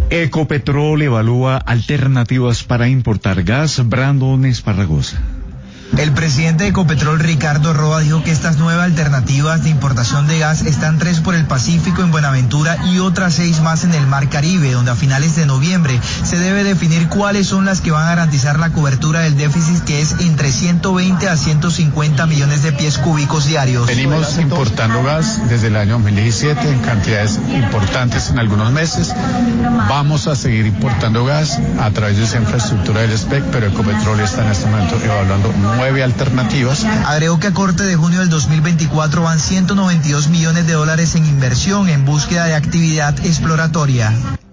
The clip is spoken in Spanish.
Ecopetrol evalúa alternativas para importar gas. Brandon Esparragosa. El presidente de Ecopetrol, Ricardo Roa, dijo que estas nuevas alternativas de importación de gas están 3 por el Pacífico en Buenaventura y otras 6 más en el Mar Caribe, donde a finales de noviembre se debe definir cuáles son las que van a garantizar la cobertura del déficit, que es entre 120 a 150 millones de pies cúbicos diarios. Venimos importando gas desde el año 2017 en cantidades importantes en algunos meses. Vamos a seguir importando gas a través de esa infraestructura del SPEC, pero Ecopetrol está en este momento evaluando 9 alternativas. Agregó que a corte de junio del 2024 van 192 millones de dólares en inversión en búsqueda de actividad exploratoria.